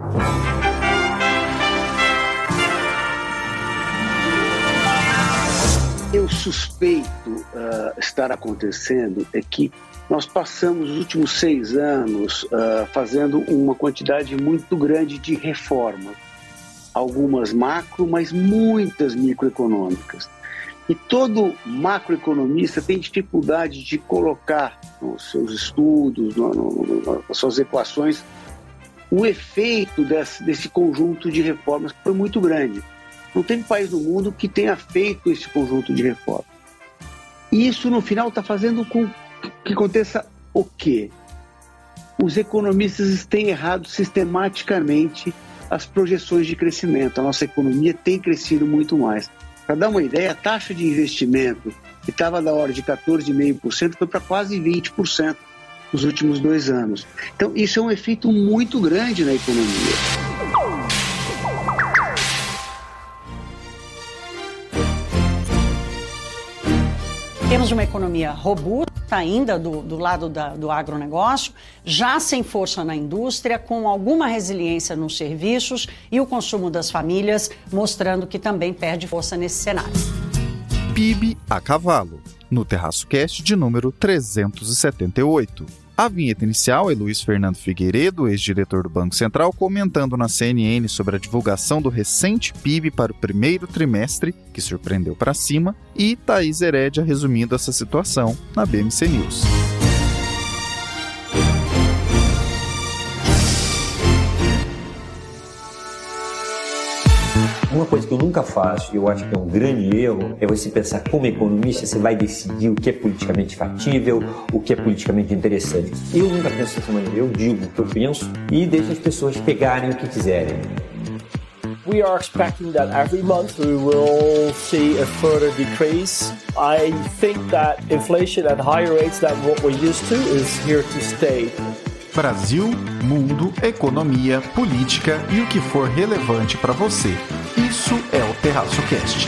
Eu suspeito estar acontecendo é que nós passamos os últimos 6 anos fazendo uma quantidade muito grande de reformas. Algumas macro, mas muitas microeconômicas. E todo macroeconomista tem dificuldade de colocar nos seus estudos, nas suas equações, o efeito desse conjunto de reformas que foi muito grande. Não tem país no mundo que tenha feito esse conjunto de reformas. E isso, no final, está fazendo com que aconteça o quê? Os economistas têm errado sistematicamente as projeções de crescimento. A nossa economia tem crescido muito mais. Para dar uma ideia, a taxa de investimento, que estava da ordem de 14,5%, foi para quase 20% nos últimos 2 anos. Então, isso é um efeito muito grande na economia. Temos uma economia robusta ainda do lado do agronegócio, já sem força na indústria, com alguma resiliência nos serviços e o consumo das famílias mostrando que também perde força nesse cenário. PIB a cavalo, no Terraço Cast de número 378. A vinheta inicial é Luiz Fernando Figueiredo, ex-diretor do Banco Central, comentando na CNN sobre a divulgação do recente PIB para o primeiro trimestre, que surpreendeu para cima, e Thaís Herédia resumindo essa situação na BMC News. Uma coisa que eu nunca faço, e eu acho que é um grande erro, é você pensar como economista, você vai decidir o que é politicamente factível, o que é politicamente interessante. Eu nunca penso dessa maneira, eu digo o que eu penso e deixo as pessoas pegarem o que quiserem. We are expecting that every month we will see a further decrease. I think that inflation at higher rates than what we're used to is here to stay. Brasil, mundo, economia, política e o que for relevante para você. Isso é o Terraço Cast.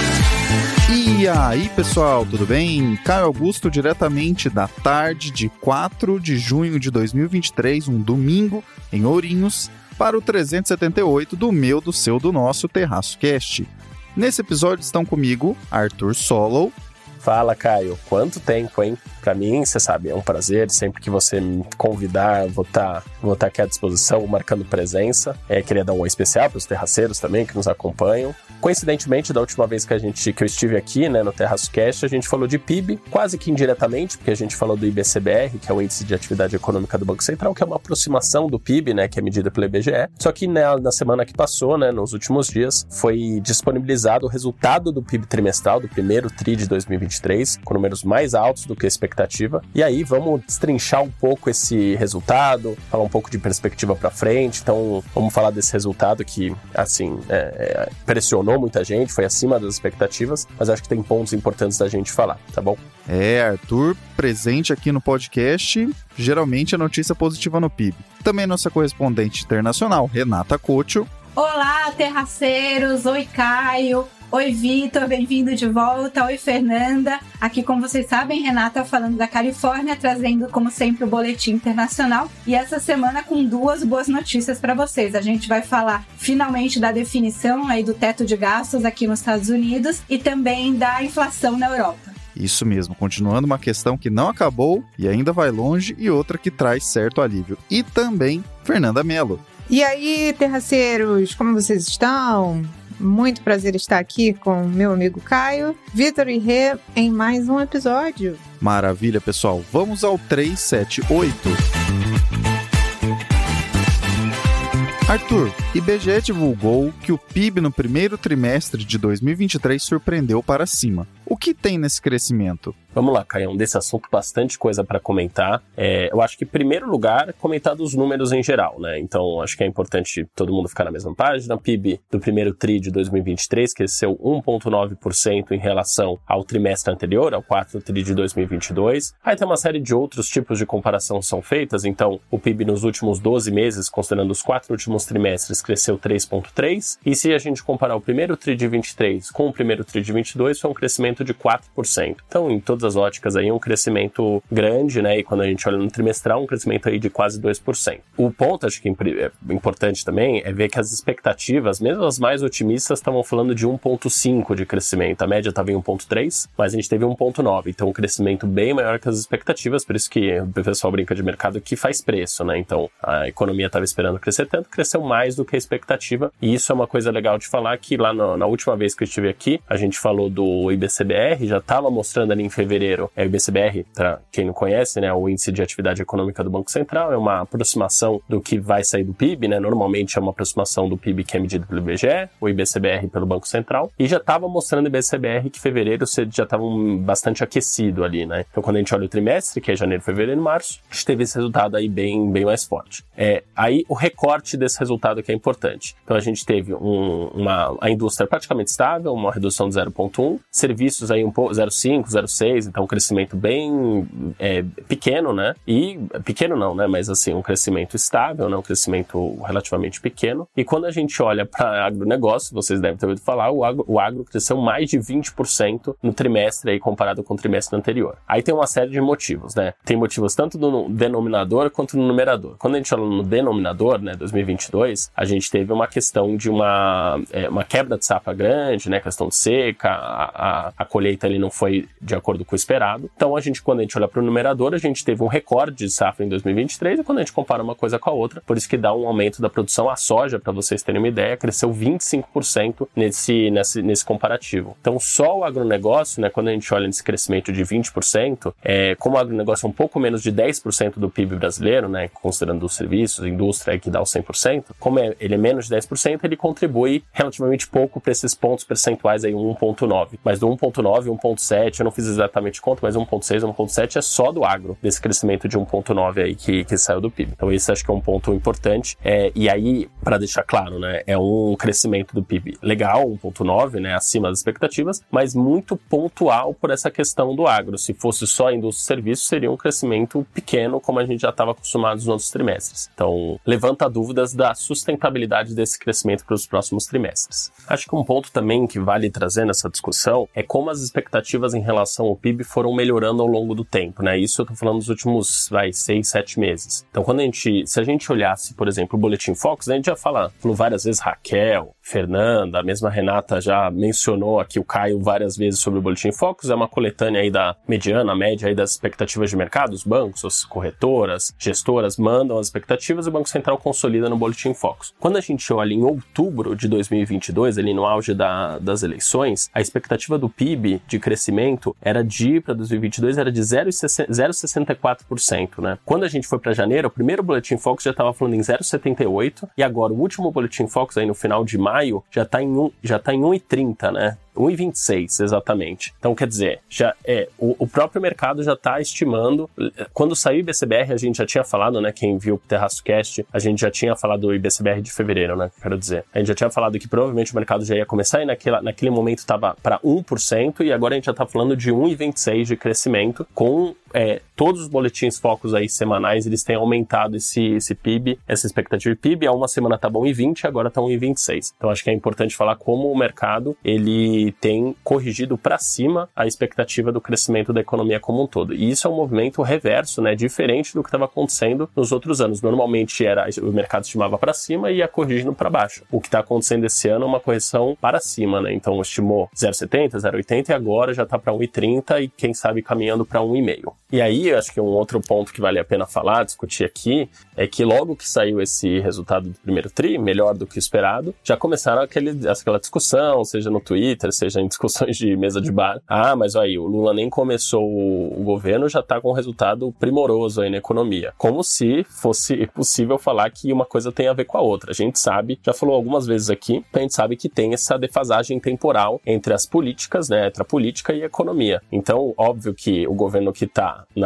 E aí, pessoal, tudo bem? Caio Augusto, diretamente da tarde de 4 de junho de 2023, um domingo, em Ourinhos, para o 378 do meu, do seu, do nosso Terraço Cast. Nesse episódio estão comigo Arthur Solow. Fala, Caio. Quanto tempo, hein? Pra mim, você sabe, é um prazer. Sempre que você me convidar, vou estar aqui à disposição, marcando presença. Queria dar um oi especial para os terraceiros também, que nos acompanham. Coincidentemente, da última vez que eu estive aqui, né, no Terraço Cast, a gente falou de PIB, quase que indiretamente, porque a gente falou do IBCBR, que é o Índice de Atividade Econômica do Banco Central, que é uma aproximação do PIB, né, que é medida pelo IBGE. Só que na semana que passou, né, nos últimos dias, foi disponibilizado o resultado do PIB trimestral, do primeiro TRI de 2023, com números mais altos do que a expectativa. E aí, vamos destrinchar um pouco esse resultado, falar um pouco de perspectiva para frente. Então, vamos falar desse resultado que, assim, pressionou muita gente, foi acima das expectativas, mas acho que tem pontos importantes da gente falar, tá bom? Arthur, presente aqui no podcast, geralmente a notícia positiva no PIB. Também nossa correspondente internacional, Renata Couto. Olá, terraceiros! Oi, Caio! Oi, Vitor, bem-vindo de volta. Oi, Fernanda. Aqui, como vocês sabem, Renata falando da Califórnia, trazendo, como sempre, o Boletim Internacional. E essa semana com 2 boas notícias para vocês. A gente vai falar, finalmente, da definição aí do teto de gastos aqui nos Estados Unidos e também da inflação na Europa. Isso mesmo, continuando uma questão que não acabou e ainda vai longe e outra que traz certo alívio. E também Fernanda Mello. E aí, terraceiros, como vocês estão? Muito prazer estar aqui com meu amigo Caio, Vitor e Rê em mais um episódio. Maravilha, pessoal. Vamos ao 378. Arthur, IBGE divulgou que o PIB no primeiro trimestre de 2023 surpreendeu para cima. O que tem nesse crescimento? Vamos lá, Caio, desse assunto bastante coisa para comentar. Eu acho que, em primeiro lugar, comentar dos números em geral, né? Então, acho que é importante todo mundo ficar na mesma página. PIB do primeiro TRI de 2023 cresceu 1,9% em relação ao trimestre anterior, ao quarto TRI de 2022. Aí tem uma série de outros tipos de comparação que são feitas. Então, o PIB nos últimos 12 meses, considerando os 4 últimos trimestres, cresceu 3,3%, e se a gente comparar o primeiro TRI de 23 com o primeiro TRI de 22, foi um crescimento de 4%. Então, em todas as óticas aí, um crescimento grande, né? E quando a gente olha no trimestral, um crescimento aí de quase 2%. O ponto, acho que é importante também, é ver que as expectativas, mesmo as mais otimistas, estavam falando de 1,5% de crescimento. A média estava em 1,3%, mas a gente teve 1,9%. Então, um crescimento bem maior que as expectativas, por isso que o pessoal brinca de mercado que faz preço, né? Então, a economia estava esperando crescer tanto, cresceu mais do que a expectativa. E isso é uma coisa legal de falar, que lá na última vez que eu estive aqui, a gente falou do IBCBR, já estava mostrando ali em fevereiro. O IBCBR, para quem não conhece, né, o Índice de Atividade Econômica do Banco Central, é uma aproximação do que vai sair do PIB, né? Normalmente é uma aproximação do PIB que é medido pelo IBGE, o IBCBR pelo Banco Central, e já estava mostrando o IBCBR que fevereiro já estava bastante aquecido ali, né? Então, quando a gente olha o trimestre, que é janeiro, fevereiro e março, a gente teve esse resultado aí bem mais forte. Aí o recorte desse resultado que é importante. Então, a gente teve a indústria praticamente estável, uma redução de 0,1%, serviços aí 0,5%, 0,6%, então um crescimento bem pequeno, né? E pequeno não, né? Mas assim, um crescimento estável, né? Um crescimento relativamente pequeno. E quando a gente olha para agronegócio, vocês devem ter ouvido falar, o agro cresceu mais de 20% no trimestre aí comparado com o trimestre anterior. Aí tem uma série de motivos, né? Tem motivos tanto no denominador quanto no numerador. Quando a gente olha no denominador, né, 2022, a gente teve uma questão de uma quebra de safra grande, né? Questão de seca, a colheita ali não foi de acordo com o esperado. Então, quando a gente olha para o numerador, a gente teve um recorde de safra em 2023, e quando a gente compara uma coisa com a outra, por isso que dá um aumento da produção. A soja, para vocês terem uma ideia, cresceu 25% nesse comparativo. Então, só o agronegócio, né, quando a gente olha nesse crescimento de 20%, como o agronegócio é um pouco menos de 10% do PIB brasileiro, né, considerando os serviços, indústria que dá o 100%, como ele é menos de 10%, ele contribui relativamente pouco para esses pontos percentuais aí, 1,9%. Mas do 1,9%, 1,7%, eu não fiz exatamente conta, mas 1,6%, 1,7% é só do agro, desse crescimento de 1,9% aí que saiu do PIB. Então esse acho que é um ponto importante. E aí, para deixar claro, né, é um crescimento do PIB legal, 1,9%, né, acima das expectativas, mas muito pontual por essa questão do agro. Se fosse só indústria e serviços, seria um crescimento pequeno, como a gente já estava acostumado nos outros trimestres. Então, levanta dúvidas da sustentabilidade desse crescimento para os próximos trimestres. Acho que um ponto também que vale trazer nessa discussão é como as expectativas em relação ao PIB foram melhorando ao longo do tempo, né? Isso eu estou falando dos últimos, 6, 7 meses. Então, se a gente olhasse, por exemplo, o Boletim Focus, a gente já falou várias vezes, Raquel, Fernanda, a mesma Renata já mencionou aqui o Caio várias vezes sobre o Boletim Focus, é uma coletânea aí da mediana, a média aí das expectativas de mercado, os bancos, as corretoras, gestoras mandam as expectativas e o Banco Central consolida no Boletim Focus. Quando a gente olha em outubro de 2022, ali no auge das eleições, a expectativa do PIB de crescimento para 2022 era de 0,64%, né? Quando a gente foi para janeiro, o primeiro Boletim Focus já estava falando em 0,78%, e agora o último Boletim Focus aí no final de maio já está em 1,30, né? 1,26 exatamente. Então, quer dizer, o próprio mercado já está estimando. Quando saiu o IBCBR, a gente já tinha falado, né? Quem viu o Terraço Cast, a gente já tinha falado do IBCBR de fevereiro, né? Quero dizer. A gente já tinha falado que provavelmente o mercado já ia começar e naquele momento estava para 1%, e agora a gente já está falando de 1,26 de crescimento, com todos os boletins focos aí semanais, eles têm aumentado esse PIB, essa expectativa de PIB. Há uma semana estava 1,20, agora está 1,26. Então, acho que é importante falar como o mercado, ele tem corrigido para cima a expectativa do crescimento da economia como um todo. E isso é um movimento reverso, né, diferente do que estava acontecendo nos outros anos. Normalmente o mercado estimava para cima e ia corrigindo para baixo. O que está acontecendo esse ano é uma correção para cima, né? Então estimou 0,70, 0,80 e agora já está para 1,30 e quem sabe caminhando para 1,5. E aí, acho que um outro ponto que vale a pena falar, discutir aqui, é que logo que saiu esse resultado do primeiro TRI, melhor do que o esperado, já começaram aquela discussão, seja no Twitter, seja em discussões de mesa de bar. Mas aí, o Lula nem começou o governo, já está com um resultado primoroso aí na economia. Como se fosse possível falar que uma coisa tem a ver com a outra. A gente sabe, já falou algumas vezes aqui, a gente sabe que tem essa defasagem temporal entre as políticas, né, entre a política e a economia. Então, óbvio que o governo que está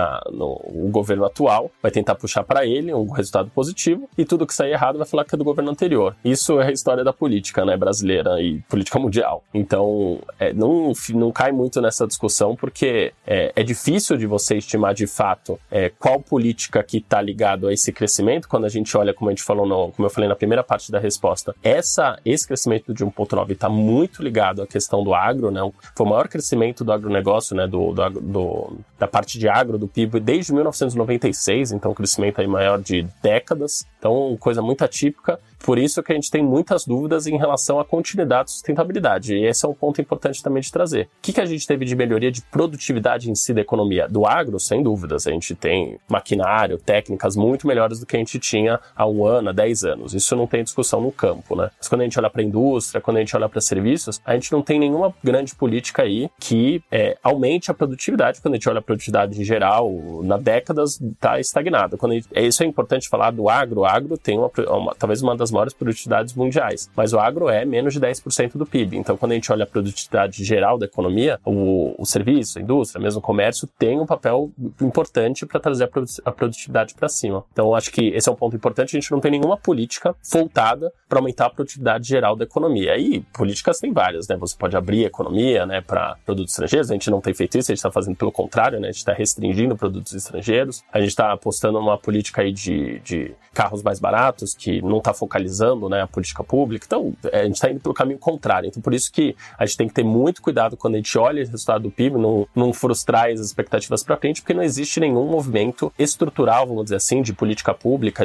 o governo atual, vai tentar puxar para ele um resultado positivo, e tudo que sair errado vai falar que é do governo anterior. Isso é a história da política, né, brasileira e política mundial. Então, não cai muito nessa discussão, porque é difícil de você estimar de fato qual política que está ligado a esse crescimento, quando a gente olha, como eu falei na primeira parte da resposta, esse crescimento de 1,9 está muito ligado à questão do agro, né? Foi o maior crescimento do agronegócio, né? Da parte de agro do PIB desde 1996, então um crescimento aí maior de décadas, então coisa muito atípica. Por isso que a gente tem muitas dúvidas em relação à continuidade e sustentabilidade. E esse é um ponto importante também de trazer. O que a gente teve de melhoria de produtividade em si da economia? Do agro, sem dúvidas. A gente tem maquinário, técnicas muito melhores do que a gente tinha há 1 ano, há 10 anos. Isso não tem discussão no campo, né? Mas quando a gente olha para a indústria, quando a gente olha para serviços, a gente não tem nenhuma grande política aí que aumente a produtividade. Quando a gente olha a produtividade em geral, na décadas, está estagnada. Isso é importante falar do agro. O agro tem talvez uma das maiores produtividades mundiais, mas o agro é menos de 10% do PIB. Então, quando a gente olha a produtividade geral da economia, o serviço, a indústria, mesmo o comércio, tem um papel importante para trazer a produtividade para cima. Então, acho que esse é um ponto importante. A gente não tem nenhuma política voltada para aumentar a produtividade geral da economia. E políticas tem várias, né? Você pode abrir a economia, né, para produtos estrangeiros. A gente não tem feito isso, a gente está fazendo pelo contrário, né? A gente está restringindo produtos estrangeiros. A gente está apostando numa política aí de carros mais baratos, que não está focalizando, né, a política pública. Então, a gente está indo pelo caminho contrário. Então, por isso que a gente tem que ter muito cuidado quando a gente olha o resultado do PIB, não frustrar as expectativas para frente, porque não existe nenhum movimento estrutural, vamos dizer assim, de política pública,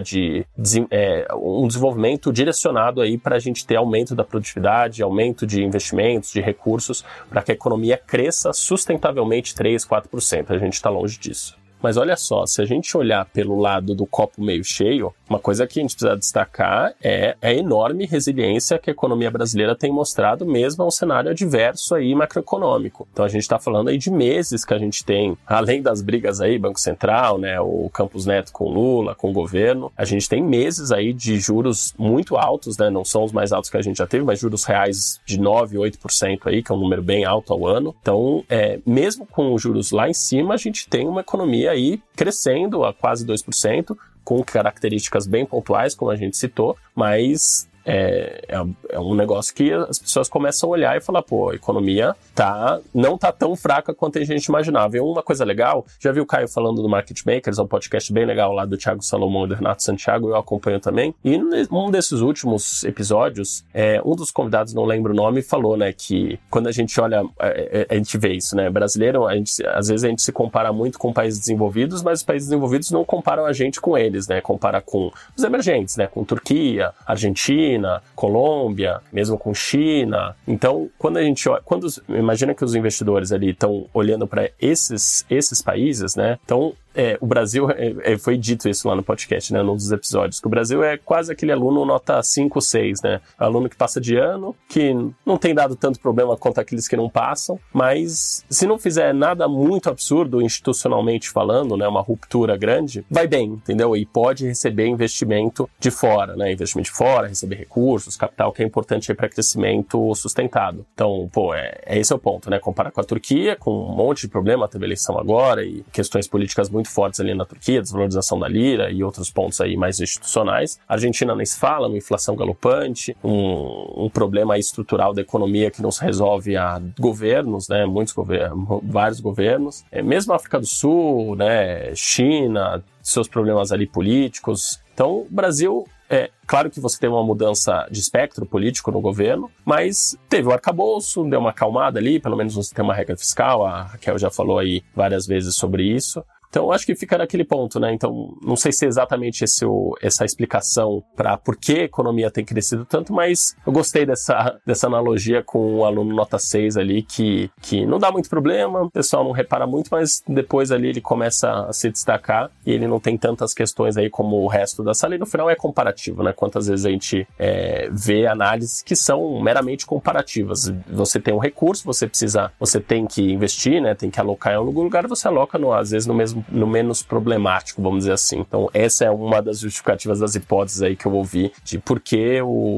um desenvolvimento direcionado aí para a gente ter aumento da produtividade, aumento de investimentos, de recursos, para que a economia cresça sustentavelmente 3%, 4%. A gente está longe disso. Mas olha só, se a gente olhar pelo lado do copo meio cheio, uma coisa que a gente precisa destacar é a enorme resiliência que a economia brasileira tem mostrado, mesmo a um cenário adverso aí macroeconômico. Então a gente está falando aí de meses que a gente tem, além das brigas aí, Banco Central, né, o Campos Neto com Lula, com o governo, a gente tem meses aí de juros muito altos, né, não são os mais altos que a gente já teve, mas juros reais de 9%, 8% aí, que é um número bem alto ao ano. Então, mesmo com os juros lá em cima, a gente tem uma economia aí crescendo a quase 2%, com características bem pontuais, como a gente citou, mas é um negócio que as pessoas começam a olhar e falar, pô, a economia não tá tão fraca quanto a gente imaginava. E uma coisa legal, já vi o Caio falando do Market Makers, é um podcast bem legal lá do Thiago Salomão e do Renato Santiago, eu acompanho também. E num desses últimos episódios, um dos convidados, não lembro o nome, falou, né, que quando a gente olha, a gente vê isso, né, brasileiro, às vezes a gente se compara muito com países desenvolvidos, mas os países desenvolvidos não comparam a gente com eles, né, compara com os emergentes, né, com Turquia, Argentina, Colômbia, mesmo com China. Então, imagina que os investidores ali estão olhando para esses países, né? Então, o Brasil, foi dito isso lá no podcast, né, num dos episódios, que o Brasil é quase aquele aluno nota 5, 6, né, aluno que passa de ano, que não tem dado tanto problema quanto aqueles que não passam, mas se não fizer nada muito absurdo institucionalmente falando, né, uma ruptura grande, vai bem, entendeu? E pode receber investimento de fora, né, investimento de fora, receber recursos, capital, que é importante para crescimento sustentado. Então, esse é o ponto, né, comparar com a Turquia, com um monte de problema, teve eleição agora e questões políticas muito fortes ali na Turquia, desvalorização da lira e outros pontos aí mais institucionais. A Argentina nem se fala, uma inflação galopante, um problema estrutural da economia que não se resolve a governos, né, vários governos. Mesmo a África do Sul, né, China, seus problemas ali políticos. Então, o Brasil, claro que você tem uma mudança de espectro político no governo, mas teve o arcabouço, deu uma acalmada ali, pelo menos você tem uma regra fiscal, a Raquel já falou aí várias vezes sobre isso. Então, acho que fica naquele ponto, né? Então, não sei se é exatamente essa explicação para por que a economia tem crescido tanto, mas eu gostei dessa analogia com o aluno nota 6 ali, que não dá muito problema, o pessoal não repara muito, mas depois ali ele começa a se destacar e ele não tem tantas questões aí como o resto da sala. E no final é comparativo, né? Quantas vezes a gente vê análises que são meramente comparativas. Você tem um recurso, você tem que investir, né? Tem que alocar em algum lugar, você aloca, às vezes, no mesmo no menos problemático, vamos dizer assim. Então, essa é uma das justificativas das hipóteses aí que eu ouvi de por que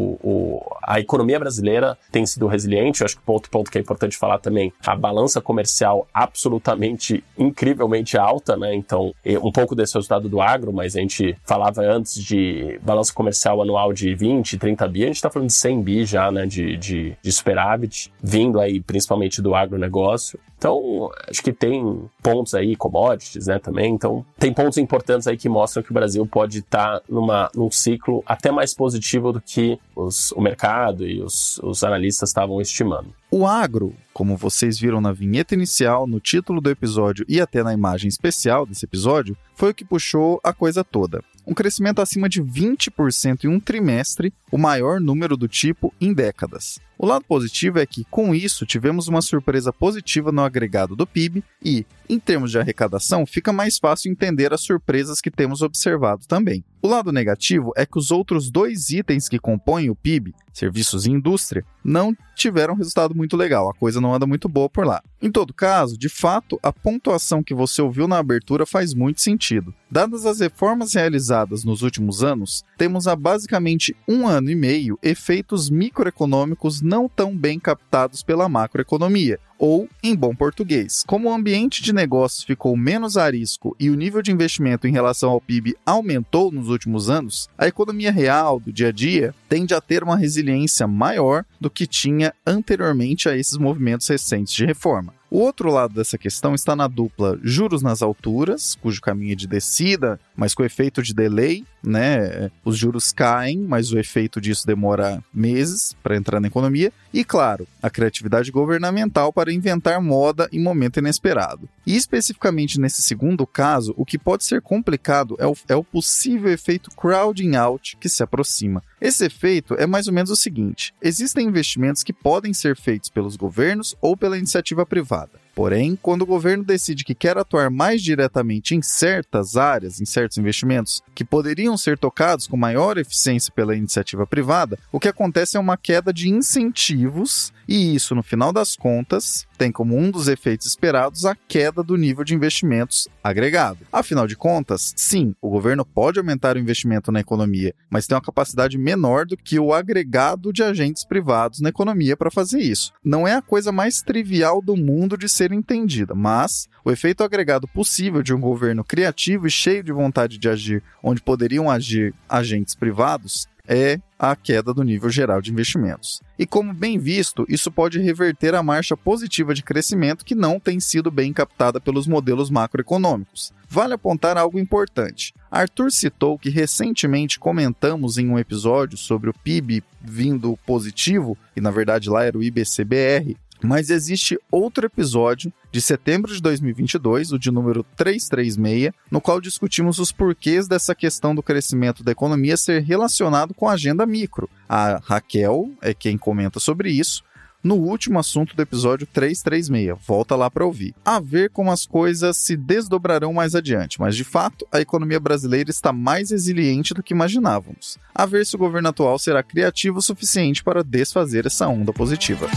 a economia brasileira tem sido resiliente. Eu acho que outro ponto que é importante falar também, a balança comercial absolutamente, incrivelmente alta, né? Então, um pouco desse resultado do agro, mas a gente falava antes de balança comercial anual de 20, 30 bi, a gente está falando de 100 bi já, né, de superávit, vindo aí principalmente do agronegócio. Então, acho que tem pontos aí, commodities, né, também. Então, tem pontos importantes aí que mostram que o Brasil pode estar num ciclo até mais positivo do que o mercado e os analistas estavam estimando. O agro, como vocês viram na vinheta inicial, no título do episódio e até na imagem especial desse episódio, foi o que puxou a coisa toda. Um crescimento acima de 20% em um trimestre, o maior número do tipo em décadas. O lado positivo é que, com isso, tivemos uma surpresa positiva no agregado do PIB e, em termos de arrecadação, fica mais fácil entender as surpresas que temos observado também. O lado negativo é que os outros 2 itens que compõem o PIB, serviços e indústria, não tiveram resultado muito legal, a coisa não anda muito boa por lá. Em todo caso, de fato, a pontuação que você ouviu na abertura faz muito sentido. Dadas as reformas realizadas nos últimos anos, temos há basicamente 1 ano e meio efeitos microeconômicos não tão bem captados pela macroeconomia. Ou, em bom português, como o ambiente de negócios ficou menos a risco e o nível de investimento em relação ao PIB aumentou nos últimos anos, a economia real do dia a dia tende a ter uma resiliência maior do que tinha anteriormente a esses movimentos recentes de reforma. O outro lado dessa questão está na dupla juros nas alturas, cujo caminho é de descida, mas com efeito de delay, né? Os juros caem, mas o efeito disso demora meses para entrar na economia. E, claro, a criatividade governamental para inventar moda em momento inesperado. E, especificamente nesse segundo caso, o que pode ser complicado é o possível efeito crowding out que se aproxima. Esse efeito é mais ou menos o seguinte: existem investimentos que podem ser feitos pelos governos ou pela iniciativa privada. Porém, quando o governo decide que quer atuar mais diretamente em certas áreas, em certos investimentos, que poderiam ser tocados com maior eficiência pela iniciativa privada, o que acontece é uma queda de incentivos, e isso, no final das contas, tem como um dos efeitos esperados a queda do nível de investimentos agregado. Afinal de contas, sim, o governo pode aumentar o investimento na economia, mas tem uma capacidade menor do que o agregado de agentes privados na economia para fazer isso. Não é a coisa mais trivial do mundo de ser entendida, mas o efeito agregado possível de um governo criativo e cheio de vontade de agir onde poderiam agir agentes privados é a queda do nível geral de investimentos. E como bem visto, isso pode reverter a marcha positiva de crescimento que não tem sido bem captada pelos modelos macroeconômicos. Vale apontar algo importante. Arthur citou que recentemente comentamos em um episódio sobre o PIB vindo positivo, e na verdade lá era o IBCBR, mas existe outro episódio de setembro de 2022, o de número 336, no qual discutimos os porquês dessa questão do crescimento da economia ser relacionado com a agenda micro. A Raquel é quem comenta sobre isso no último assunto do episódio 336. Volta lá para ouvir. A ver como as coisas se desdobrarão mais adiante, mas de fato a economia brasileira está mais resiliente do que imaginávamos. A ver se o governo atual será criativo o suficiente para desfazer essa onda positiva.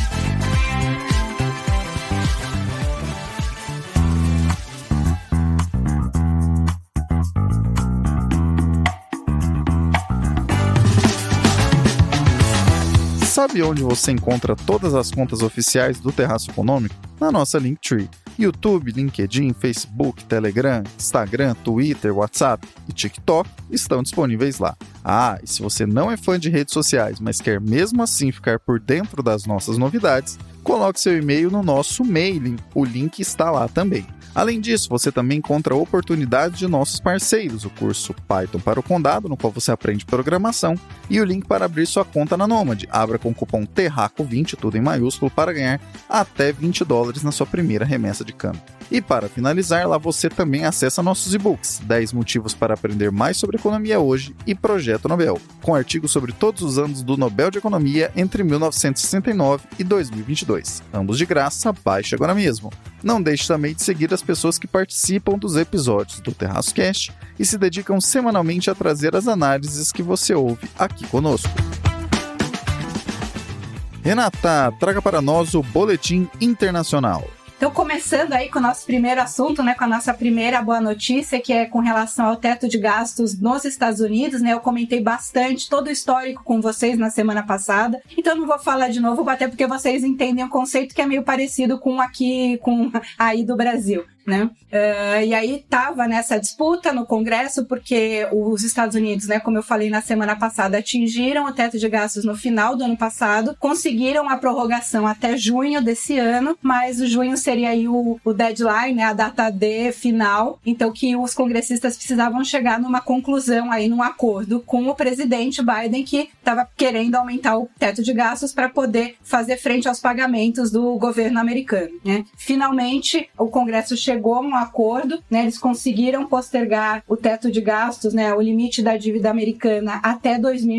Sabe onde você encontra todas as contas oficiais do Terraço Econômico? Na nossa Linktree. YouTube, LinkedIn, Facebook, Telegram, Instagram, Twitter, WhatsApp e TikTok estão disponíveis lá. Ah, e se você não é fã de redes sociais, mas quer mesmo assim ficar por dentro das nossas novidades, coloque seu e-mail no nosso mailing, o link está lá também. Além disso, você também encontra oportunidades de nossos parceiros, o curso Python para o Condado, no qual você aprende programação, e o link para abrir sua conta na Nomad. Abra com o cupom TERRACO20, tudo em maiúsculo, para ganhar até $20 na sua primeira remessa de câmbio. E para finalizar, lá você também acessa nossos e-books, 10 motivos para aprender mais sobre economia hoje e Projeto Nobel, com artigos sobre todos os anos do Nobel de Economia entre 1969 e 2022. Ambos de graça, baixe agora mesmo. Não deixe também de seguir as pessoas que participam dos episódios do Terraço Cast e se dedicam semanalmente a trazer as análises que você ouve aqui conosco. Renata, traga para nós o Boletim Internacional. Então, começando aí com o nosso primeiro assunto, né, com a nossa primeira boa notícia, que é com relação ao teto de gastos nos Estados Unidos, né, eu comentei bastante todo o histórico com vocês na semana passada, então não vou falar de novo, até porque vocês entendem o conceito que é meio parecido com aqui, com aí do Brasil. Né? E aí estava nessa disputa no Congresso, porque os Estados Unidos, né, como eu falei na semana passada, atingiram o teto de gastos no final do ano passado, conseguiram a prorrogação até junho desse ano, mas o junho seria aí o deadline, né, a data D final, então que os congressistas precisavam chegar numa conclusão aí, num acordo com o presidente Biden, que estava querendo aumentar o teto de gastos para poder fazer frente aos pagamentos do governo americano, né? Finalmente, o Congresso chegou a um acordo, né? Eles conseguiram postergar o teto de gastos, né? O limite da dívida americana até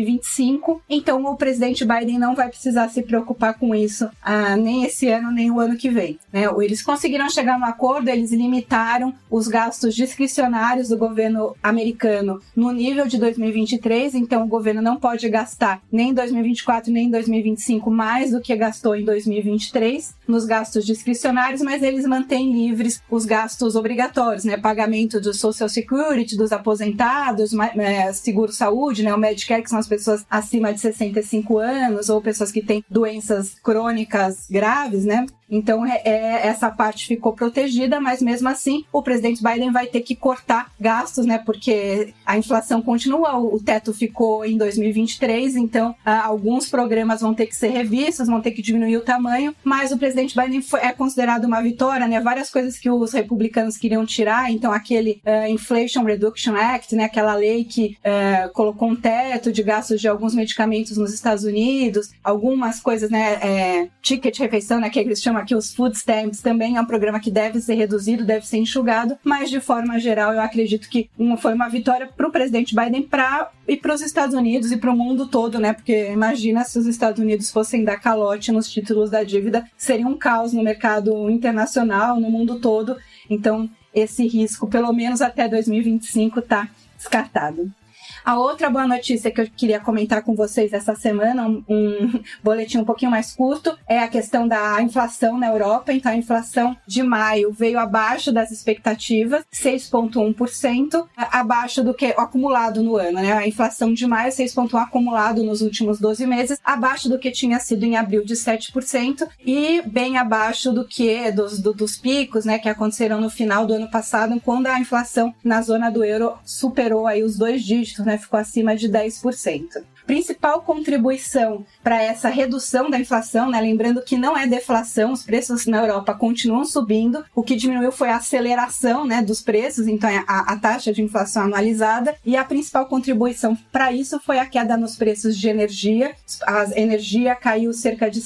2025. Então, o presidente Biden não vai precisar se preocupar com isso nem esse ano, nem o ano que vem, né? Eles conseguiram chegar no acordo, eles limitaram os gastos discricionários do governo americano no nível de 2023, então o governo não pode gastar nem em 2024 nem em 2025 mais do que gastou em 2023 nos gastos discricionários, mas eles mantêm livres os gastos obrigatórios, né? Pagamento do Social Security, dos aposentados, seguro-saúde, né? O Medicare, que são as pessoas acima de 65 anos ou pessoas que têm doenças crônicas graves, né? Então, essa parte ficou protegida, mas mesmo assim, o presidente Biden vai ter que cortar gastos, né? Porque a inflação continua, o teto ficou em 2023, então alguns programas vão ter que ser revistos, vão ter que diminuir o tamanho, mas o presidente Biden é considerado uma vitória, né? Várias coisas que os republicanos queriam tirar, então aquele Inflation Reduction Act, né? Aquela lei que colocou um teto de gastos de alguns medicamentos nos Estados Unidos, algumas coisas, né? Ticket refeição, né? Que eles chamam aqui os food stamps, também é um programa que deve ser reduzido, deve ser enxugado, mas de forma geral eu acredito que foi uma vitória para o presidente Biden e para os Estados Unidos e para o mundo todo, né? Porque imagina se os Estados Unidos fossem dar calote nos títulos da dívida, seria um caos no mercado internacional, no mundo todo. Então esse risco, pelo menos até 2025, está descartado. A outra boa notícia que eu queria comentar com vocês essa semana, um boletim um pouquinho mais curto, é a questão da inflação na Europa. Então, a inflação de maio veio abaixo das expectativas, 6,1%, abaixo do que o acumulado no ano, né? A inflação de maio, 6,1% acumulado nos últimos 12 meses, abaixo do que tinha sido em abril de 7% e bem abaixo do que dos picos, né, que aconteceram no final do ano passado, quando a inflação na zona do euro superou aí os 2 dígitos, né? Ficou acima de 10%. Principal contribuição para essa redução da inflação, né? Lembrando que não é deflação, os preços na Europa continuam subindo, o que diminuiu foi a aceleração, né, dos preços, então a taxa de inflação anualizada, e a principal contribuição para isso foi a queda nos preços de energia. A energia caiu cerca de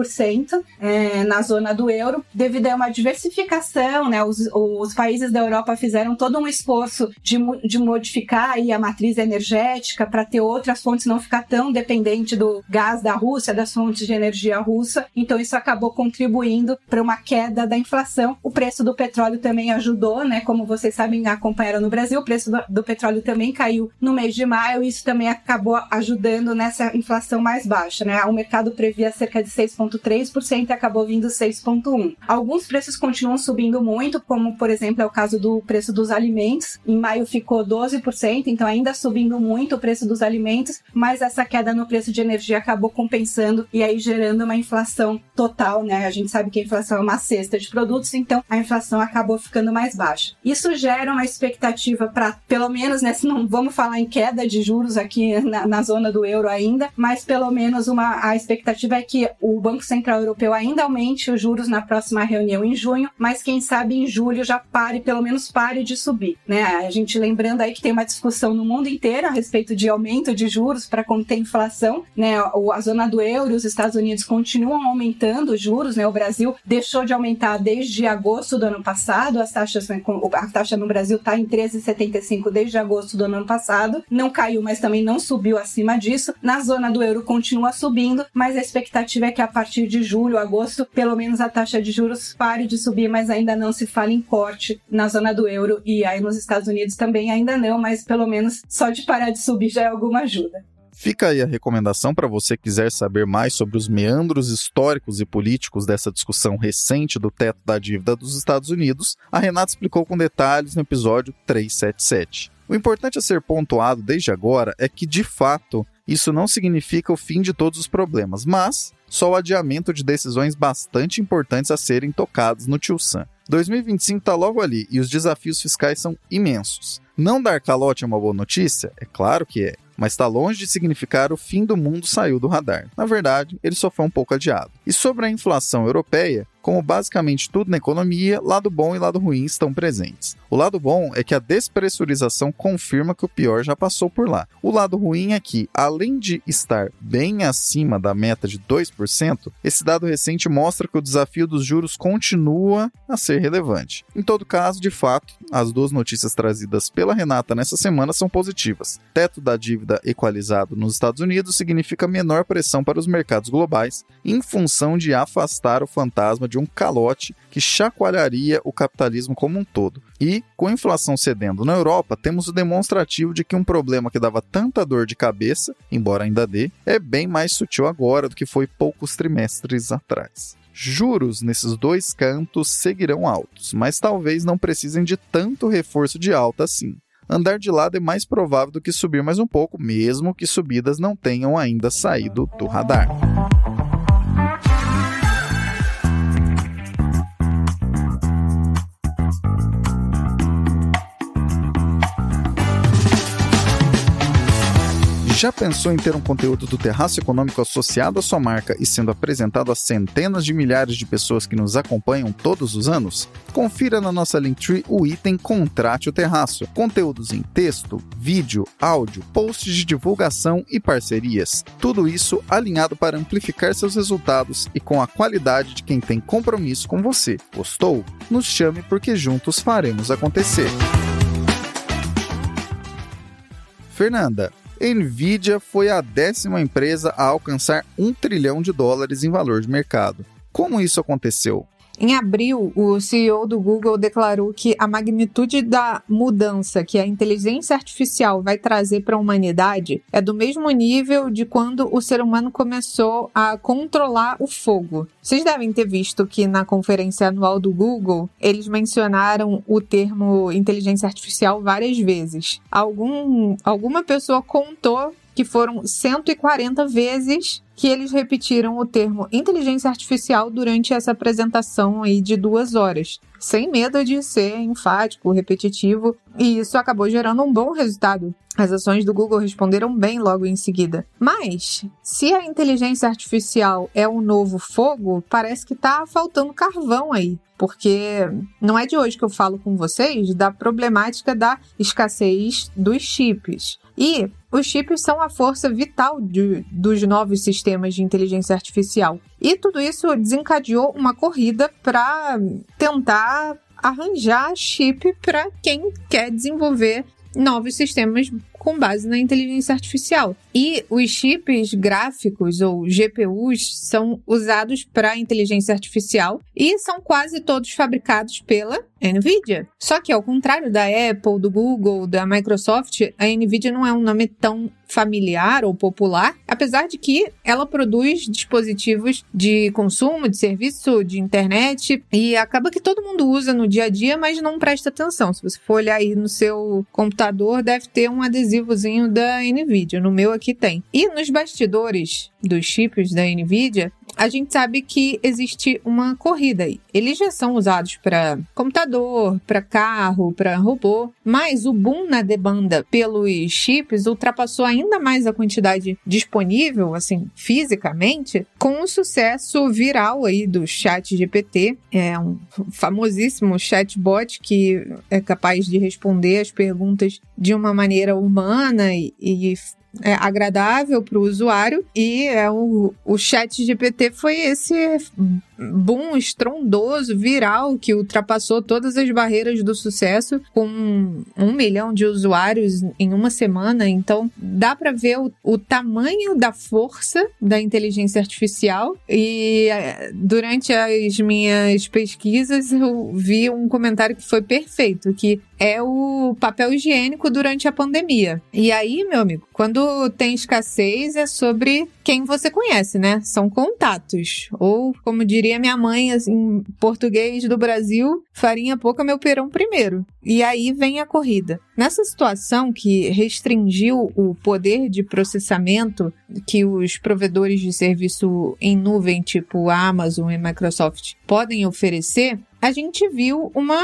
7% na zona do euro, devido a uma diversificação, né? Os países da Europa fizeram todo um esforço de modificar aí a matriz energética para ter outras fontes, não ficar tão dependente do gás da Rússia, das fontes de energia russa. Então isso acabou contribuindo para uma queda da inflação. O preço do petróleo também ajudou, né? Como vocês sabem, acompanharam no Brasil, o preço do petróleo também caiu no mês de maio, e isso também acabou ajudando nessa inflação mais baixa, né? O mercado previa cerca de 6,3% e acabou vindo 6,1%. Alguns preços continuam subindo muito, como por exemplo é o caso do preço dos alimentos. Em maio ficou 12%, então ainda subindo muito o preço dos alimentos, mas essa queda no preço de energia acabou compensando e aí gerando uma inflação total, né? A gente sabe que a inflação é uma cesta de produtos, então a inflação acabou ficando mais baixa. Isso gera uma expectativa para, pelo menos, né, se não vamos falar em queda de juros aqui na zona do euro ainda, mas pelo menos a expectativa é que o Banco Central Europeu ainda aumente os juros na próxima reunião em junho, mas quem sabe em julho já pelo menos pare de subir, né? A gente lembrando aí que tem uma discussão no mundo inteiro a respeito de aumento de juros para conter inflação, né? A zona do euro e os Estados Unidos continuam aumentando os juros, né? O Brasil deixou de aumentar desde agosto do ano passado, a taxa no Brasil está em 13,75 desde agosto do ano passado, não caiu, mas também não subiu acima disso. Na zona do euro continua subindo, mas a expectativa é que a partir de julho, agosto, pelo menos a taxa de juros pare de subir, mas ainda não se fala em corte na zona do euro, e aí nos Estados Unidos também ainda não, mas pelo menos só de parar de subir já é alguma ajuda. Fica aí a recomendação para você que quiser saber mais sobre os meandros históricos e políticos dessa discussão recente do teto da dívida dos Estados Unidos. A Renata explicou com detalhes no episódio 377. O importante a ser pontuado desde agora é que, de fato, isso não significa o fim de todos os problemas, mas só o adiamento de decisões bastante importantes a serem tocadas no Tio Sam. 2025 está logo ali e os desafios fiscais são imensos. Não dar calote é uma boa notícia? É claro que é, mas está longe de significar o fim do mundo saiu do radar. Na verdade, ele só foi um pouco adiado. E sobre a inflação europeia, como basicamente tudo na economia, lado bom e lado ruim estão presentes. O lado bom é que a despressurização confirma que o pior já passou por lá. O lado ruim é que, além de estar bem acima da meta de 2%, esse dado recente mostra que o desafio dos juros continua a ser relevante. Em todo caso, de fato, as duas notícias trazidas pela Renata nessa semana são positivas. Teto da dívida equalizado nos Estados Unidos significa menor pressão para os mercados globais, em função de afastar o fantasma de um calote que chacoalharia o capitalismo como um todo. E, com a inflação cedendo na Europa, temos o demonstrativo de que um problema que dava tanta dor de cabeça, embora ainda dê, é bem mais sutil agora do que foi poucos trimestres atrás. Juros nesses dois cantos seguirão altos, mas talvez não precisem de tanto reforço de alta assim. Andar de lado é mais provável do que subir mais um pouco, mesmo que subidas não tenham ainda saído do radar. Já pensou em ter um conteúdo do Terraço Econômico associado à sua marca e sendo apresentado a centenas de milhares de pessoas que nos acompanham todos os anos? Confira na nossa Linktree o item Contrate o Terraço. Conteúdos em texto, vídeo, áudio, posts de divulgação e parcerias. Tudo isso alinhado para amplificar seus resultados e com a qualidade de quem tem compromisso com você. Gostou? Nos chame porque juntos faremos acontecer. Fernanda, NVIDIA foi a 10ª empresa a alcançar $1 trilhão em valor de mercado. Como isso aconteceu? Em abril, o CEO do Google declarou que a magnitude da mudança que a inteligência artificial vai trazer para a humanidade é do mesmo nível de quando o ser humano começou a controlar o fogo. Vocês devem ter visto que na conferência anual do Google, eles mencionaram o termo inteligência artificial várias vezes. Alguma pessoa contou que foram 140 vezes que eles repetiram o termo inteligência artificial durante essa apresentação aí de 2 horas, sem medo de ser enfático, repetitivo, e isso acabou gerando um bom resultado. As ações do Google responderam bem logo em seguida. Mas, se a inteligência artificial é o novo fogo, parece que está faltando carvão aí. Porque não é de hoje que eu falo com vocês da problemática da escassez dos chips. E os chips são a força vital dos novos sistemas de inteligência artificial. E tudo isso desencadeou uma corrida para tentar arranjar chip para quem quer desenvolver novos sistemas com base na inteligência artificial. E os chips gráficos, ou GPUs, são usados para inteligência artificial e são quase todos fabricados pela NVIDIA. Só que, ao contrário da Apple, do Google, da Microsoft, a NVIDIA não é um nome tão familiar ou popular, apesar de que ela produz dispositivos de consumo, de serviço, de internet, e acaba que todo mundo usa no dia a dia, mas não presta atenção. Se você for olhar aí no seu computador, deve ter um adesivozinho da NVIDIA. No meu aqui tem. E nos bastidores dos chips da NVIDIA, a gente sabe que existe uma corrida aí. Eles já são usados para computador, para carro, para robô, mas o boom na demanda pelos chips ultrapassou ainda mais a quantidade disponível, assim, fisicamente, com o sucesso viral aí do ChatGPT, é um famosíssimo chatbot que é capaz de responder as perguntas de uma maneira humana e agradável para o usuário, e o ChatGPT foi esse boom estrondoso, viral, que ultrapassou todas as barreiras do sucesso, com 1 milhão de usuários em uma semana. Então, dá para ver o tamanho da força da inteligência artificial. E durante as minhas pesquisas, eu vi um comentário que foi perfeito, que é o papel higiênico durante a pandemia. E aí, meu amigo, quando tem escassez, é sobre quem você conhece, né? São contatos. Ou, como diria minha mãe, assim, em português do Brasil, farinha pouca, meu perão primeiro. E aí vem a corrida. Nessa situação que restringiu o poder de processamento que os provedores de serviço em nuvem, tipo a Amazon e Microsoft, podem oferecer, a gente viu uma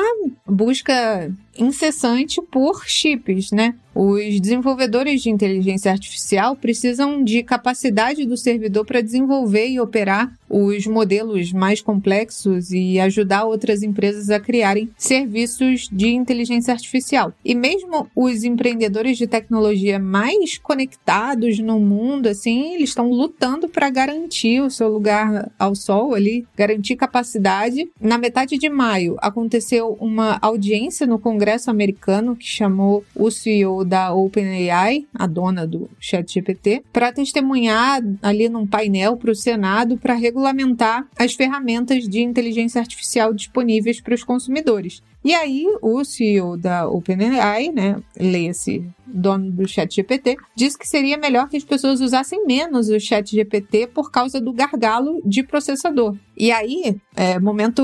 busca incessante por chips, né? Os desenvolvedores de inteligência artificial precisam de capacidade do servidor para desenvolver e operar os modelos mais complexos e ajudar outras empresas a criarem serviços de inteligência artificial. E mesmo os empreendedores de tecnologia mais conectados no mundo, assim, eles estão lutando para garantir o seu lugar ao sol ali, garantir capacidade. Na metade de maio, aconteceu uma audiência no Congresso americano que chamou o CEO da OpenAI, a dona do ChatGPT, para testemunhar ali num painel para o Senado para regulamentar as ferramentas de inteligência artificial disponíveis para os consumidores. E aí, o CEO da OpenAI, né, leia-se dono do ChatGPT, disse que seria melhor que as pessoas usassem menos o ChatGPT por causa do gargalo de processador. E aí, momento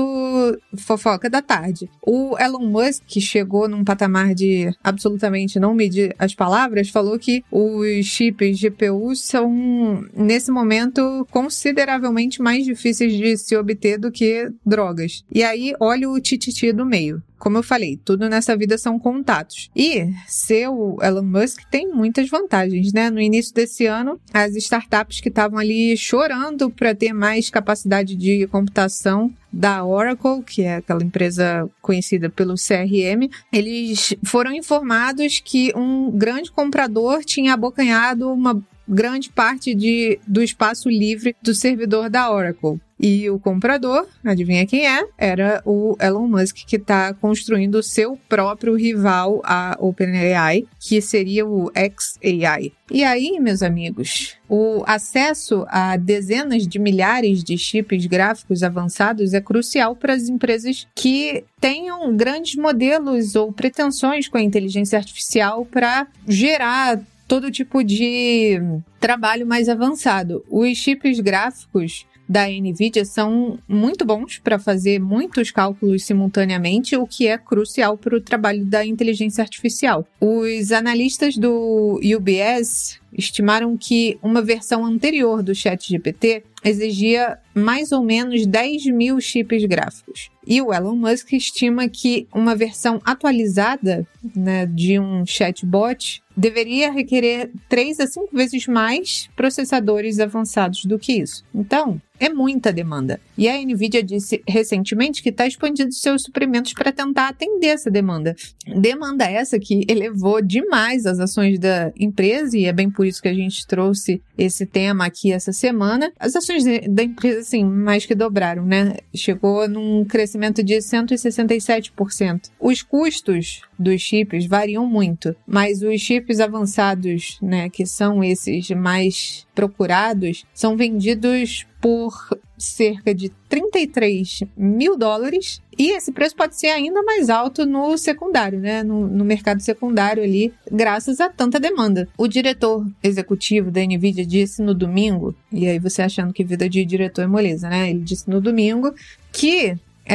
fofoca da tarde. O Elon Musk, que chegou num patamar de absolutamente não medir as palavras, falou que os chips GPU são, nesse momento, consideravelmente mais difíceis de se obter do que drogas. E aí, olha o tititi do meio. Como eu falei, tudo nessa vida são contatos. E ser o Elon Musk tem muitas vantagens, né? No início desse ano, as startups que estavam ali chorando para ter mais capacidade de computação da Oracle, que é aquela empresa conhecida pelo CRM, eles foram informados que um grande comprador tinha abocanhado uma grande parte do espaço livre do servidor da Oracle. E o comprador, adivinha quem é? Era o Elon Musk, que está construindo o seu próprio rival, a OpenAI, que seria o xAI. E aí, meus amigos, o acesso a dezenas de milhares de chips gráficos avançados é crucial para as empresas que tenham grandes modelos ou pretensões com a inteligência artificial para gerar todo tipo de trabalho mais avançado. Os chips gráficos da NVIDIA são muito bons para fazer muitos cálculos simultaneamente, o que é crucial para o trabalho da inteligência artificial. Os analistas do UBS estimaram que uma versão anterior do ChatGPT exigia mais ou menos 10 mil chips gráficos. E o Elon Musk estima que uma versão atualizada, né, de um chatbot deveria requerer 3 a 5 vezes mais processadores avançados do que isso. Então, é muita demanda. E a NVIDIA disse recentemente que está expandindo seus suprimentos para tentar atender essa demanda. Demanda essa que elevou demais as ações da empresa, e é bem por isso que a gente trouxe esse tema aqui essa semana. As ações da empresa, assim, mais que dobraram, né? Chegou num crescimento de 167%. Os custos dos chips variam muito, mas os chips avançados, né, que são esses mais procurados, são vendidos por cerca de $33 mil, e esse preço pode ser ainda mais alto no secundário, né? No mercado secundário ali, graças a tanta demanda. O diretor executivo da NVIDIA disse no domingo, e aí você achando que vida de diretor é moleza, né? Ele disse no domingo que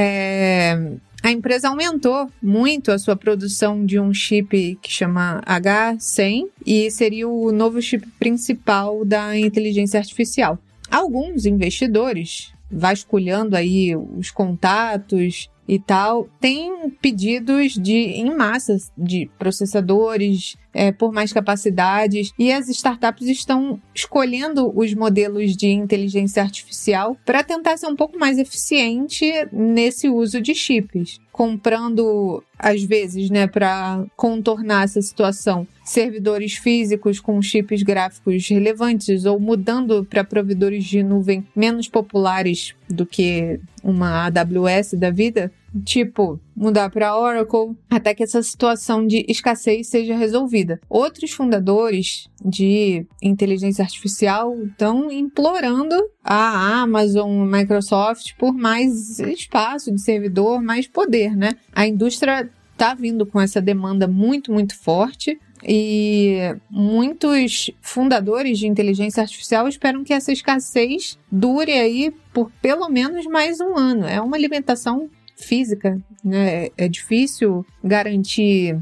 a empresa aumentou muito a sua produção de um chip que chama H100 e seria o novo chip principal da inteligência artificial. Alguns investidores, vasculhando aí os contatos e tal, têm pedidos em massa de processadores por mais capacidades, e as startups estão escolhendo os modelos de inteligência artificial para tentar ser um pouco mais eficiente nesse uso de chips, comprando, às vezes, né, para contornar essa situação, servidores físicos com chips gráficos relevantes ou mudando para provedores de nuvem menos populares do que uma AWS da vida, tipo, mudar para Oracle, até que essa situação de escassez seja resolvida. Outros fundadores de inteligência artificial estão implorando a Amazon, a Microsoft por mais espaço de servidor, mais poder, né? A indústria está vindo com essa demanda muito, muito forte. E muitos fundadores de inteligência artificial esperam que essa escassez dure aí por pelo menos mais um ano. É uma alimentação física, né? É difícil garantir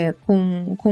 com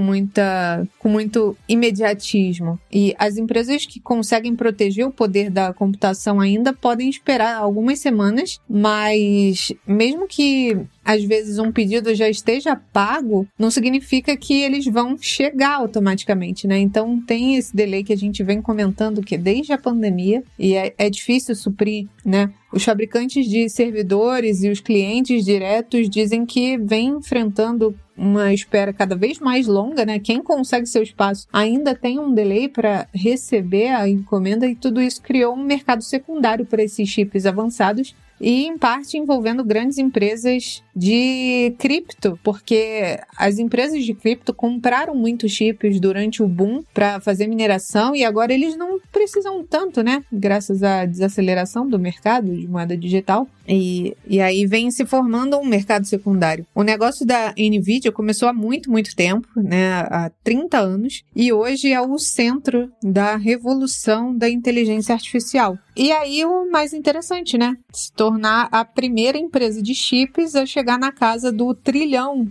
muito imediatismo. E as empresas que conseguem proteger o poder da computação ainda podem esperar algumas semanas, mas mesmo que às vezes um pedido já esteja pago, não significa que eles vão chegar automaticamente, né? Então tem esse delay que a gente vem comentando que desde a pandemia, e é difícil suprir, né? Os fabricantes de servidores e os clientes diretos dizem que vem enfrentando uma espera cada vez mais longa, né? Quem consegue seu espaço ainda tem um delay para receber a encomenda, e tudo isso criou um mercado secundário para esses chips avançados, e em parte envolvendo grandes empresas de cripto, porque as empresas de cripto compraram muitos chips durante o boom para fazer mineração, e agora eles não precisam tanto, né? Graças à desaceleração do mercado de moeda digital. E aí vem se formando um mercado secundário. O negócio da NVIDIA começou há muito, muito tempo, né? Há 30 anos, e hoje é o centro da revolução da inteligência artificial. E aí o mais interessante, né? Se tornar a primeira empresa de chips a chegar na casa do $1 trilhão.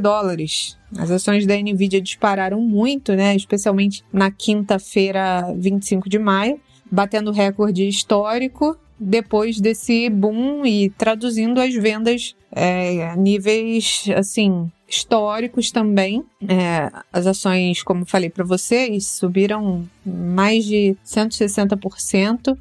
As ações da NVIDIA dispararam muito, né? Especialmente na quinta-feira, 25 de maio, batendo recorde histórico depois desse boom e traduzindo as vendas a níveis, assim, históricos também. As ações, como falei para vocês, subiram mais de 160%,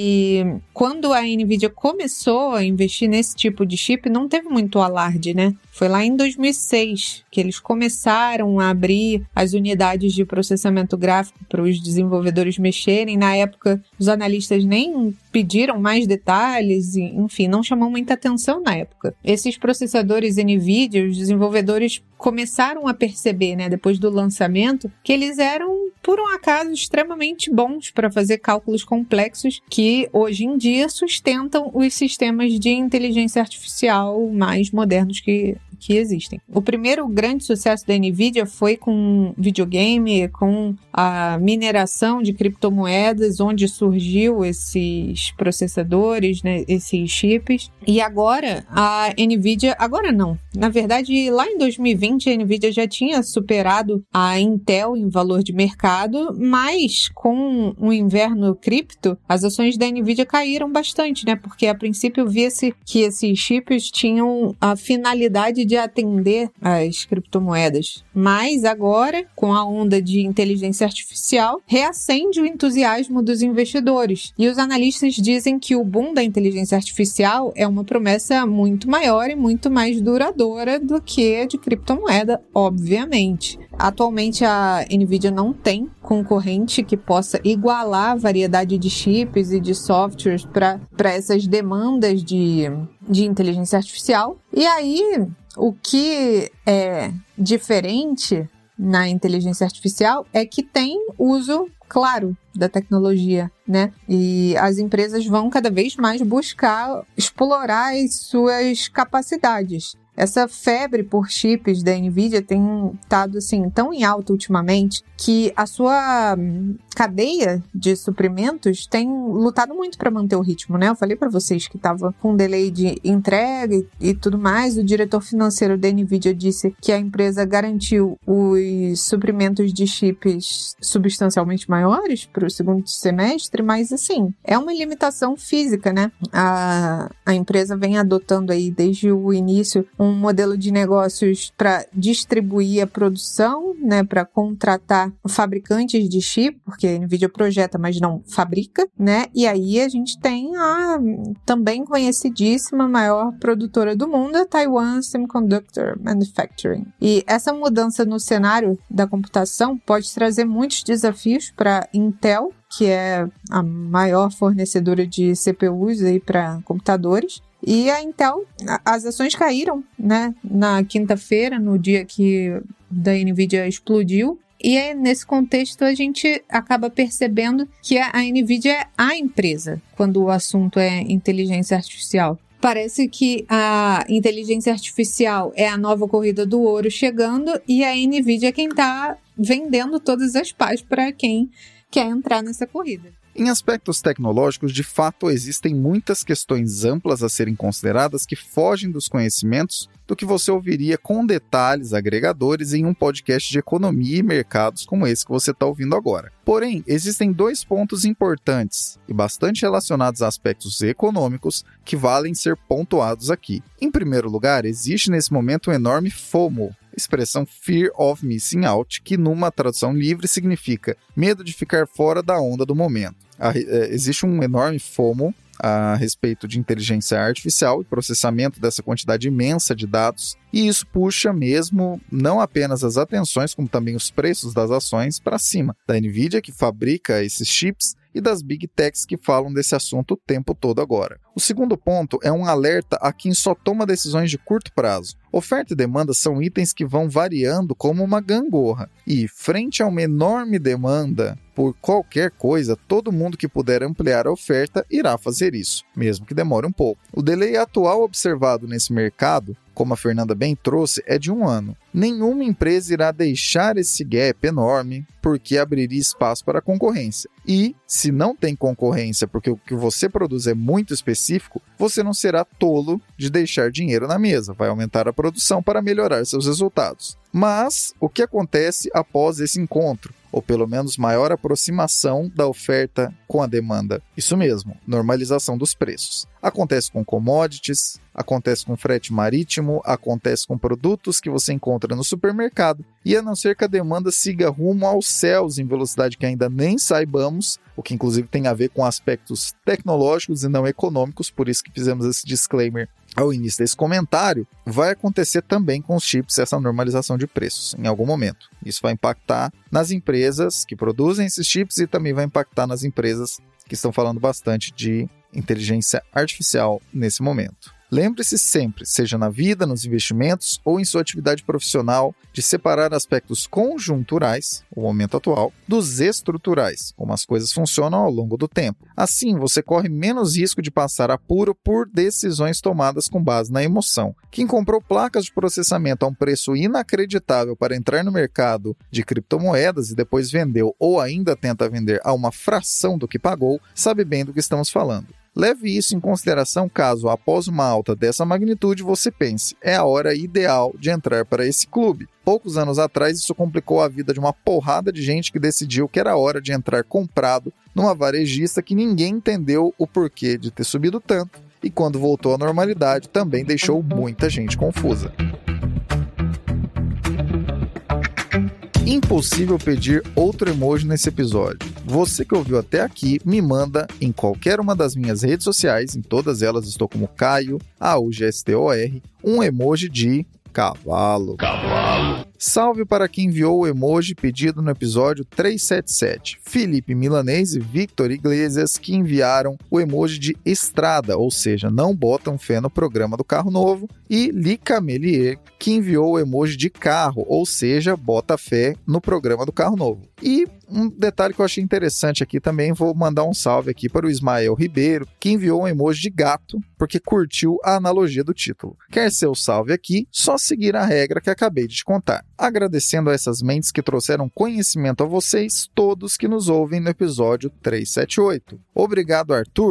e quando a NVIDIA começou a investir nesse tipo de chip, não teve muito alarde, né? Foi lá em 2006 que eles começaram a abrir as unidades de processamento gráfico para os desenvolvedores mexerem. Na época, os analistas nem pediram mais detalhes, e, enfim, não chamou muita atenção na época. Esses processadores NVIDIA, os desenvolvedores começaram a perceber, né, depois do lançamento, que eles eram, por um acaso, extremamente bons para fazer cálculos complexos que, hoje em dia, sustentam os sistemas de inteligência artificial mais modernos que existem. O primeiro grande sucesso da NVIDIA foi com videogame, com a mineração de criptomoedas, onde surgiu esses processadores, né, esses chips. E agora, a NVIDIA... Agora não. Na verdade, lá em 2020, a NVIDIA já tinha superado a Intel em valor de mercado, mas com o inverno cripto, as ações da NVIDIA caíram bastante, né? Porque, a princípio, via-se que esses chips tinham a finalidade de atender as criptomoedas. Mas agora, com a onda de inteligência artificial, reacende o entusiasmo dos investidores. E os analistas dizem que o boom da inteligência artificial é uma promessa muito maior e muito mais duradoura do que a de criptomoeda, obviamente. Atualmente, a NVIDIA não tem concorrente que possa igualar a variedade de chips e de softwares para essas demandas de inteligência artificial. E aí, o que é diferente na inteligência artificial é que tem uso claro da tecnologia, né? E as empresas vão cada vez mais buscar explorar as suas capacidades. Essa febre por chips da NVIDIA tem estado assim, tão em alta ultimamente que a sua cadeia de suprimentos tem lutado muito para manter o ritmo, né? Eu falei para vocês que estava com delay de entrega e tudo mais. O diretor financeiro da NVIDIA disse que a empresa garantiu os suprimentos de chips substancialmente maiores para o segundo semestre, mas assim, é uma limitação física, né? A empresa vem adotando aí desde o início um um modelo de negócios para distribuir a produção, né, para contratar fabricantes de chip, porque a NVIDIA projeta, mas não fabrica, né? E aí a gente tem a também conhecidíssima maior produtora do mundo, a Taiwan Semiconductor Manufacturing. E essa mudança no cenário da computação pode trazer muitos desafios para Intel, que é a maior fornecedora de CPUs aí para computadores. E a Intel, as ações caíram, né, na quinta-feira, no dia que da NVIDIA explodiu. E aí, nesse contexto, a gente acaba percebendo que a NVIDIA é a empresa quando o assunto é inteligência artificial. Parece que a inteligência artificial é a nova corrida do ouro chegando e a NVIDIA é quem está vendendo todas as pás para quem quer entrar nessa corrida. Em aspectos tecnológicos, de fato, existem muitas questões amplas a serem consideradas que fogem dos conhecimentos do que você ouviria com detalhes agregadores em um podcast de economia e mercados como esse que você está ouvindo agora. Porém, existem 2 pontos importantes e bastante relacionados a aspectos econômicos que valem ser pontuados aqui. Em primeiro lugar, existe nesse momento um enorme FOMO, expressão Fear of Missing Out, que numa tradução livre significa medo de ficar fora da onda do momento. Existe um enorme FOMO a respeito de inteligência artificial e processamento dessa quantidade imensa de dados, e isso puxa mesmo não apenas as atenções, como também os preços das ações para cima, da NVIDIA, que fabrica esses chips, e das Big Techs que falam desse assunto o tempo todo agora. O segundo ponto é um alerta a quem só toma decisões de curto prazo. Oferta e demanda são itens que vão variando como uma gangorra, e frente a uma enorme demanda por qualquer coisa, todo mundo que puder ampliar a oferta irá fazer isso, mesmo que demore um pouco. O delay atual observado nesse mercado, como a Fernanda bem trouxe, é de 1 ano. Nenhuma empresa irá deixar esse gap enorme porque abriria espaço para a concorrência. E, se não tem concorrência porque o que você produz é muito específico, você não será tolo de deixar dinheiro na mesa, vai aumentar a produção para melhorar seus resultados. Mas, o que acontece após esse encontro? Ou pelo menos maior aproximação da oferta com a demanda. Isso mesmo, normalização dos preços. Acontece com commodities, acontece com frete marítimo, acontece com produtos que você encontra no supermercado, e a não ser que a demanda siga rumo aos céus em velocidade que ainda nem saibamos, o que inclusive tem a ver com aspectos tecnológicos e não econômicos, por isso que fizemos esse disclaimer ao início desse comentário, vai acontecer também com os chips essa normalização de preços em algum momento. Isso vai impactar nas empresas que produzem esses chips e também vai impactar nas empresas que estão falando bastante de inteligência artificial nesse momento. Lembre-se sempre, seja na vida, nos investimentos ou em sua atividade profissional, de separar aspectos conjunturais, o momento atual, dos estruturais, como as coisas funcionam ao longo do tempo. Assim, você corre menos risco de passar apuro por decisões tomadas com base na emoção. Quem comprou placas de processamento a um preço inacreditável para entrar no mercado de criptomoedas e depois vendeu ou ainda tenta vender a uma fração do que pagou, sabe bem do que estamos falando. Leve isso em consideração caso, após uma alta dessa magnitude, você pense, é a hora ideal de entrar para esse clube. Poucos anos atrás, isso complicou a vida de uma porrada de gente que decidiu que era hora de entrar comprado numa varejista que ninguém entendeu o porquê de ter subido tanto, e quando voltou à normalidade, também deixou muita gente confusa. Impossível pedir outro emoji nesse episódio. Você que ouviu até aqui, me manda em qualquer uma das minhas redes sociais, em todas elas estou como Caio, AUGSTOR, um emoji de cavalo. Salve para quem enviou o emoji pedido no episódio 377. Felipe Milanês e Victor Iglesias, que enviaram o emoji de estrada, ou seja, não botam fé no programa do carro novo, e Lica Melier, que enviou o emoji de carro, ou seja, bota fé no programa do carro novo. E um detalhe que eu achei interessante aqui também, vou mandar um salve aqui para o Ismael Ribeiro, que enviou um emoji de gato, porque curtiu a analogia do título. Quer seu salve aqui? Só seguir a regra que acabei de te contar. Agradecendo a essas mentes que trouxeram conhecimento a vocês, todos que nos ouvem no episódio 378. Obrigado, Arthur.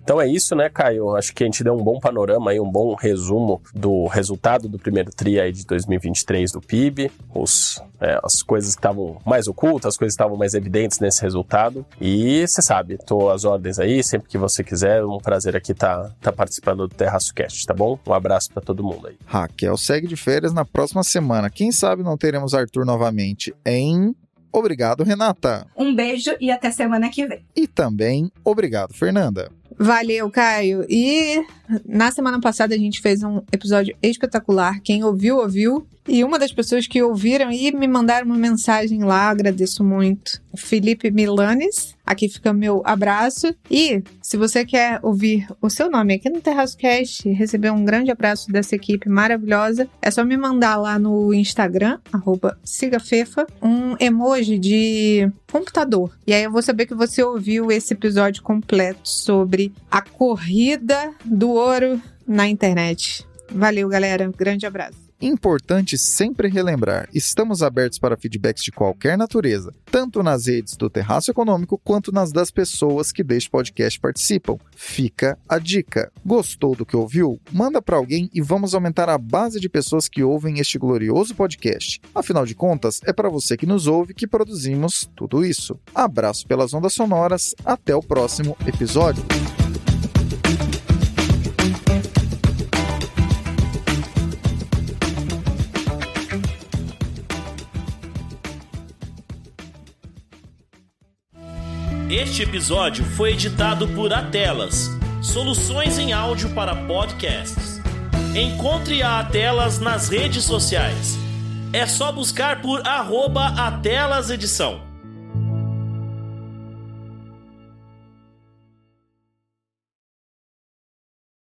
Então é isso, né, Caio? Acho que a gente deu um bom panorama aí, um bom resumo do resultado do primeiro TRI aí de 2023 do PIB, as coisas que estavam mais ocultas, as coisas que estavam mais evidentes nesse resultado. E você sabe, tô às ordens aí, sempre que você quiser, é um prazer aqui tá participando do TerraçoCast, tá bom? Um abraço pra todo mundo aí. Raquel segue de férias na próxima semana. Quem sabe não teremos Arthur novamente em... Obrigado, Renata. Um beijo e até semana que vem. E também obrigado, Fernanda. Valeu, Caio. E na semana passada a gente fez um episódio espetacular. Quem ouviu, ouviu. E uma das pessoas que ouviram e me mandaram uma mensagem lá, agradeço muito, o Felipe Milanes. Aqui fica meu abraço. E se você quer ouvir o seu nome aqui no TerraçoCast, receber um grande abraço dessa equipe maravilhosa, é só me mandar lá no Instagram, @sigafefa, um emoji de computador. E aí eu vou saber que você ouviu esse episódio completo sobre a corrida do ouro na internet. Valeu, galera. Grande abraço. Importante sempre relembrar, estamos abertos para feedbacks de qualquer natureza, tanto nas redes do Terraço Econômico quanto nas das pessoas que deste podcast participam. Fica a dica. Gostou do que ouviu? Manda para alguém e vamos aumentar a base de pessoas que ouvem este glorioso podcast. Afinal de contas, é para você que nos ouve que produzimos tudo isso. Abraço pelas ondas sonoras, até o próximo episódio. Este episódio foi editado por Atelas, soluções em áudio para podcasts. Encontre a Atelas nas redes sociais. É só buscar por @AtelasEdição.